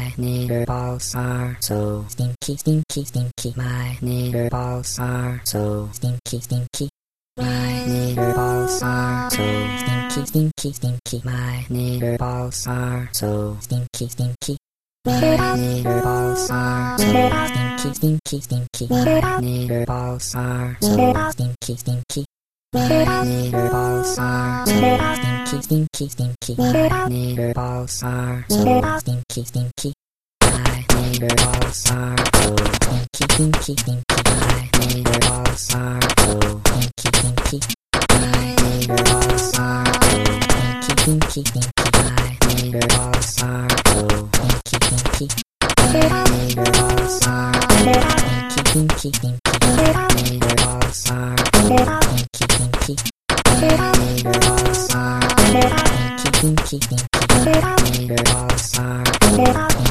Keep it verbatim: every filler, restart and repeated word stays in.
My nigger balls are so stinky, stinky, stinky. My nigger balls are so stinky, stinky. My nigger balls are so stinky, stinky, stinky. My nigger balls are so stinky, stinky. My nigger balls are so stinky, stinky, stinky. My nigger balls are so stinky, stinky. My nigger balls are so stinky, stinky, stinky. My nigger balls are so stinky, stinky. My nigger balls are so stinky, stinky, stinky. My nigger balls are so stinky, stinky. My nigger balls are so stinky, stinky, stinky. My nigger balls are so stinky, stinky. My nigger balls are so stinky, stinky, stinky. My nigger balls are so stinky, stinky. My nigger balls are so stinky, stinky, stinky. My nigger balls are so